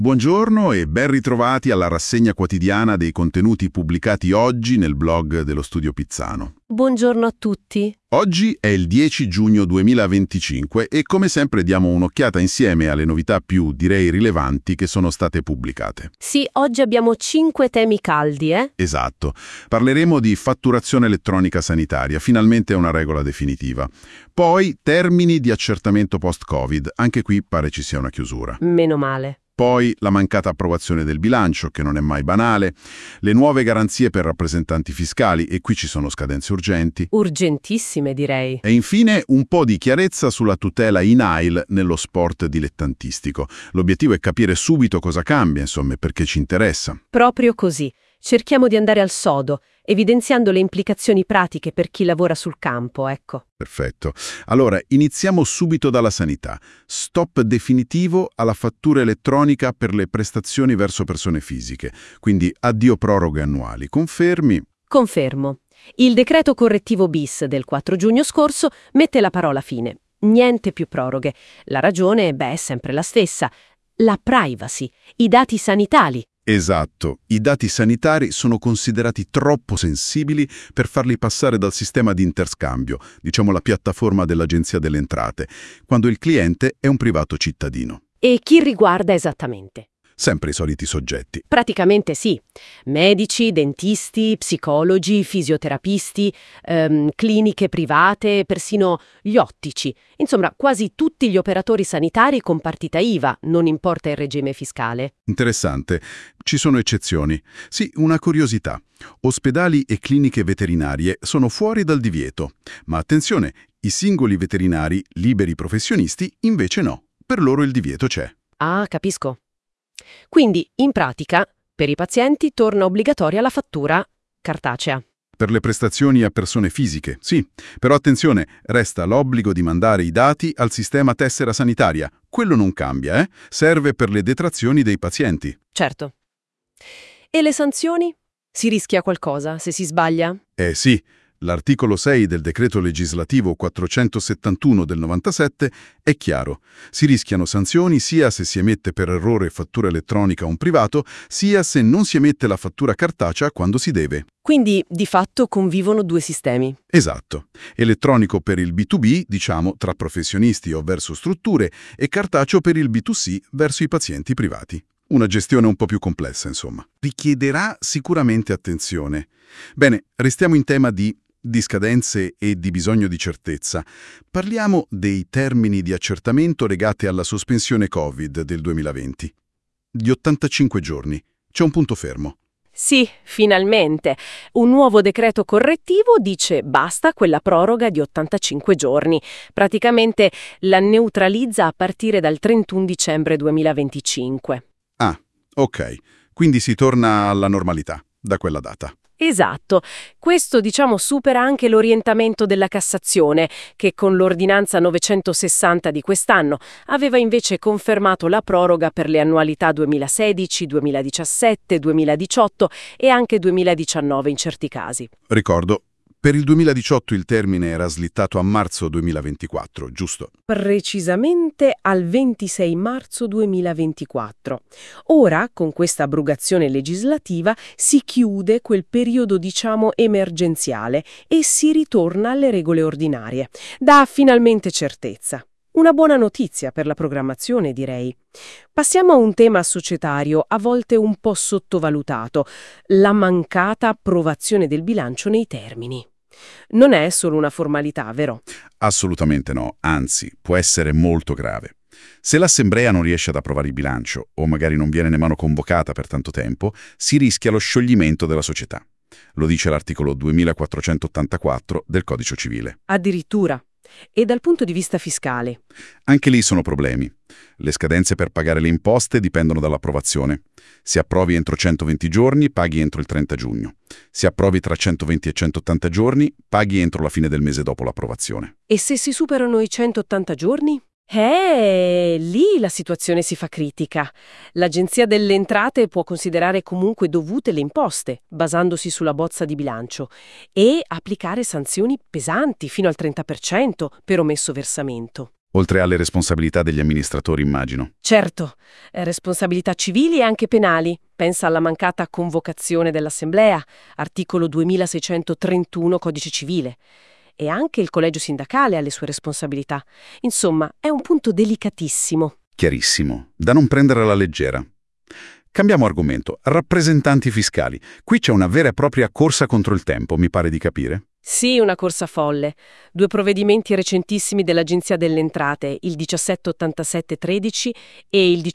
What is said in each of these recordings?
Buongiorno e ben ritrovati alla rassegna quotidiana dei contenuti pubblicati oggi nel blog dello Studio Pizzano. Buongiorno a tutti. Oggi è il 10 giugno 2025 e come sempre diamo un'occhiata insieme alle novità più, direi, rilevanti che sono state pubblicate. Sì, oggi abbiamo 5 temi caldi, Esatto. Parleremo di fatturazione elettronica sanitaria, finalmente è una regola definitiva. Poi termini di accertamento post-Covid, anche qui pare ci sia una chiusura. Meno male. Poi la mancata approvazione del bilancio, che non è mai banale, le nuove garanzie per rappresentanti fiscali, e qui ci sono scadenze urgenti. Urgentissime, direi. E infine un po' di chiarezza sulla tutela in-aisle nello sport dilettantistico. L'obiettivo è capire subito cosa cambia, insomma, perché ci interessa. Proprio così. Cerchiamo di andare al sodo, evidenziando le implicazioni pratiche per chi lavora sul campo, ecco. Perfetto. Allora, iniziamo subito dalla sanità. Stop definitivo alla fattura elettronica per le prestazioni verso persone fisiche. Quindi addio proroghe annuali. Confermi? Confermo. Il decreto correttivo bis del 4 giugno scorso mette la parola fine. Niente più proroghe. La ragione, è sempre la stessa. La privacy, i dati sanitari. Esatto, i dati sanitari sono considerati troppo sensibili per farli passare dal sistema di interscambio, diciamo la piattaforma dell'Agenzia delle Entrate, quando il cliente è un privato cittadino. E chi riguarda esattamente? Sempre i soliti soggetti. Praticamente sì. Medici, dentisti, psicologi, fisioterapisti, cliniche private, persino gli ottici. Insomma, quasi tutti gli operatori sanitari con partita IVA, non importa il regime fiscale. Interessante. Ci sono eccezioni. Sì, una curiosità. Ospedali e cliniche veterinarie sono fuori dal divieto. Ma attenzione, i singoli veterinari, liberi professionisti, invece no. Per loro il divieto c'è. Ah, capisco. Quindi, in pratica, per i pazienti torna obbligatoria la fattura cartacea. Per le prestazioni a persone fisiche, sì. Però attenzione, resta l'obbligo di mandare i dati al sistema tessera sanitaria. Quello non cambia, Serve per le detrazioni dei pazienti. Certo. E le sanzioni? Si rischia qualcosa se si sbaglia? Sì. L'articolo 6 del decreto legislativo 471 del 97 è chiaro. Si rischiano sanzioni sia se si emette per errore fattura elettronica a un privato, sia se non si emette la fattura cartacea quando si deve. Quindi, di fatto, convivono due sistemi. Esatto. Elettronico per il B2B, diciamo, tra professionisti o verso strutture, e cartaceo per il B2C verso i pazienti privati. Una gestione un po' più complessa, insomma. Richiederà sicuramente attenzione. Bene, restiamo in tema di scadenze e di bisogno di certezza. Parliamo dei termini di accertamento legati alla sospensione Covid del 2020. Di 85 giorni. C'è un punto fermo. Sì, finalmente. Un nuovo decreto correttivo dice basta quella proroga di 85 giorni. Praticamente la neutralizza a partire dal 31 dicembre 2025. Ah, ok. Quindi si torna alla normalità da quella data. Esatto. Questo, supera anche l'orientamento della Cassazione, che con l'ordinanza 960 di quest'anno aveva invece confermato la proroga per le annualità 2016, 2017, 2018 e anche 2019 in certi casi. Ricordo, per il 2018 il termine era slittato a marzo 2024, giusto? Precisamente al 26 marzo 2024. Ora, con questa abrogazione legislativa, si chiude quel periodo, emergenziale e si ritorna alle regole ordinarie. Dà finalmente certezza. Una buona notizia per la programmazione, direi. Passiamo a un tema societario, a volte un po' sottovalutato, la mancata approvazione del bilancio nei termini. Non è solo una formalità, vero? Assolutamente no, anzi, può essere molto grave. Se l'assemblea non riesce ad approvare il bilancio, o magari non viene nemmeno convocata per tanto tempo, si rischia lo scioglimento della società. Lo dice l'articolo 2484 del Codice Civile. Addirittura. E dal punto di vista fiscale? Anche lì sono problemi. Le scadenze per pagare le imposte dipendono dall'approvazione. Se approvi entro 120 giorni, paghi entro il 30 giugno. Se approvi tra 120 e 180 giorni, paghi entro la fine del mese dopo l'approvazione. E se si superano i 180 giorni? Lì la situazione si fa critica. L'Agenzia delle Entrate può considerare comunque dovute le imposte, basandosi sulla bozza di bilancio, e applicare sanzioni pesanti fino al 30% per omesso versamento. oltre alle responsabilità degli amministratori, immagino. Certo, responsabilità civili e anche penali. Pensa alla mancata convocazione dell'assemblea, articolo 2631 Codice Civile. E anche il collegio sindacale ha le sue responsabilità. Insomma, è un punto delicatissimo. Chiarissimo, da non prendere alla leggera. Cambiamo argomento. Rappresentanti fiscali. Qui c'è una vera e propria corsa contro il tempo, mi pare di capire. Sì, una corsa folle. 2 provvedimenti recentissimi dell'Agenzia delle Entrate, il 178713 e il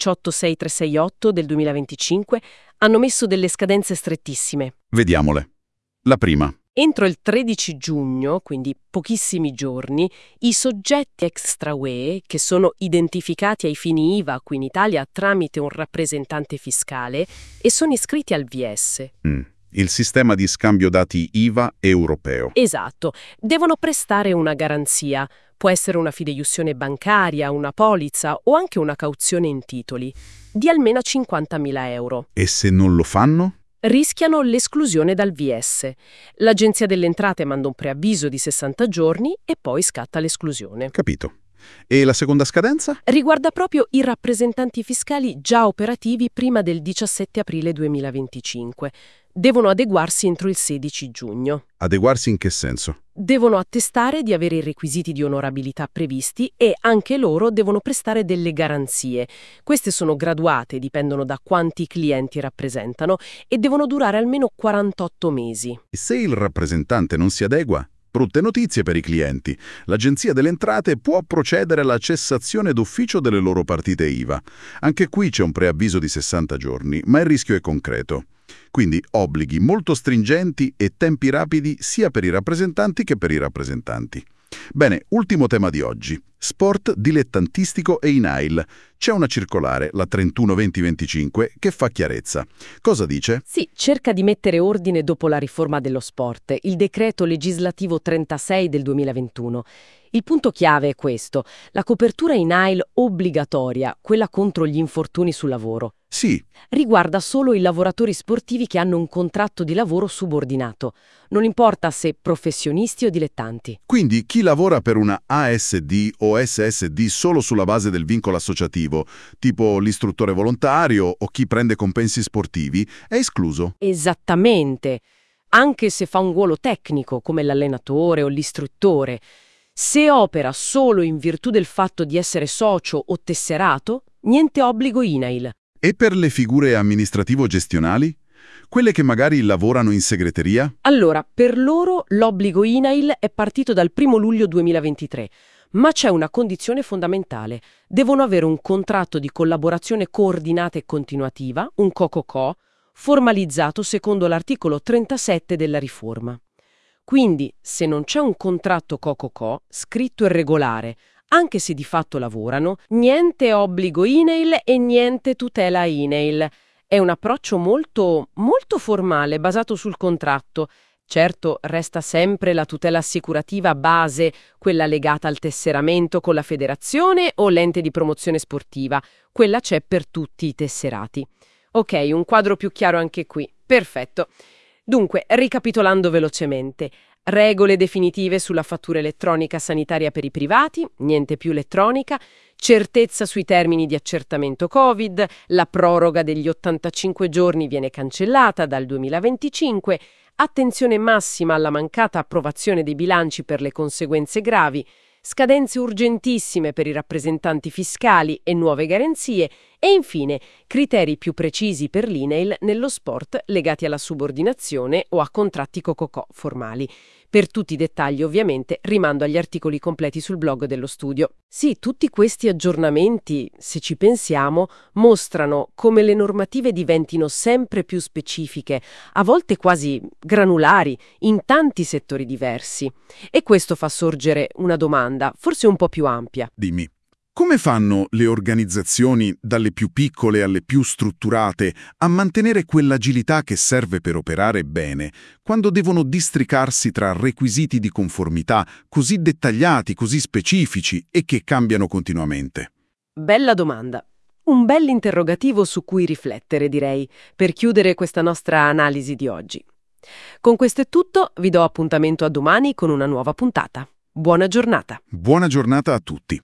18668 del 2025, hanno messo delle scadenze strettissime. Vediamole. La prima. Entro il 13 giugno, quindi pochissimi giorni, i soggetti extra UE, che sono identificati ai fini IVA qui in Italia tramite un rappresentante fiscale e sono iscritti al VS. Il sistema di scambio dati IVA europeo. Esatto, devono prestare una garanzia. Può essere una fideiussione bancaria, una polizza o anche una cauzione in titoli, di almeno 50.000 euro. E se non lo fanno? Rischiano l'esclusione dal VS. L'Agenzia delle Entrate manda un preavviso di 60 giorni e poi scatta l'esclusione. Capito. E la seconda scadenza? Riguarda proprio i rappresentanti fiscali già operativi prima del 17 aprile 2025. Devono adeguarsi entro il 16 giugno. Adeguarsi in che senso? Devono attestare di avere i requisiti di onorabilità previsti e anche loro devono prestare delle garanzie. Queste sono graduate, dipendono da quanti clienti rappresentano e devono durare almeno 48 mesi. E se il rappresentante non si adegua? Brutte notizie per i clienti. L'Agenzia delle Entrate può procedere alla cessazione d'ufficio delle loro partite IVA. Anche qui c'è un preavviso di 60 giorni, ma il rischio è concreto. Quindi obblighi molto stringenti e tempi rapidi sia per i rappresentanti che per i rappresentanti. Bene, ultimo tema di oggi. Sport dilettantistico e INAIL. C'è una circolare, la 31/2025, che fa chiarezza. Cosa dice? Sì, cerca di mettere ordine dopo la riforma dello sport, il decreto legislativo 36 del 2021. Il punto chiave è questo: la copertura INAIL obbligatoria, quella contro gli infortuni sul lavoro. Sì. Riguarda solo i lavoratori sportivi che hanno un contratto di lavoro subordinato. Non importa se professionisti o dilettanti. Quindi chi lavora per una ASD o SSD solo sulla base del vincolo associativo, tipo l'istruttore volontario o chi prende compensi sportivi, è escluso. Esattamente. Anche se fa un ruolo tecnico, come l'allenatore o l'istruttore. Se opera solo in virtù del fatto di essere socio o tesserato, niente obbligo INAIL. E per le figure amministrativo-gestionali? Quelle che magari lavorano in segreteria? Allora, per loro l'obbligo INAIL è partito dal 1 luglio 2023, ma c'è una condizione fondamentale. Devono avere un contratto di collaborazione coordinata e continuativa, un COCOCO, formalizzato secondo l'articolo 37 della riforma. Quindi, se non c'è un contratto COCOCO, scritto e regolare, anche se di fatto lavorano, niente obbligo INAIL e niente tutela INAIL. È un approccio molto formale, basato sul contratto. Certo, resta sempre la tutela assicurativa base, quella legata al tesseramento con la federazione o l'ente di promozione sportiva. Quella c'è per tutti i tesserati. Ok, un quadro più chiaro anche qui. Perfetto. Dunque, ricapitolando velocemente. Regole definitive sulla fattura elettronica sanitaria per i privati, niente più elettronica, certezza sui termini di accertamento Covid, la proroga degli 85 giorni viene cancellata dal 2025, attenzione massima alla mancata approvazione dei bilanci per le conseguenze gravi, scadenze urgentissime per i rappresentanti fiscali e nuove garanzie e infine criteri più precisi per l'INAIL nello sport legati alla subordinazione o a contratti COCOCO formali. Per tutti i dettagli ovviamente rimando agli articoli completi sul blog dello studio. Sì, tutti questi aggiornamenti, se ci pensiamo, mostrano come le normative diventino sempre più specifiche, a volte quasi granulari, in tanti settori diversi. E questo fa sorgere una domanda, forse un po' più ampia. Dimmi. Come fanno le organizzazioni, dalle più piccole alle più strutturate, a mantenere quell'agilità che serve per operare bene, quando devono districarsi tra requisiti di conformità così dettagliati, così specifici e che cambiano continuamente? Bella domanda. Un bell'interrogativo su cui riflettere, direi, per chiudere questa nostra analisi di oggi. Con questo è tutto, vi do appuntamento a domani con una nuova puntata. Buona giornata. Buona giornata a tutti.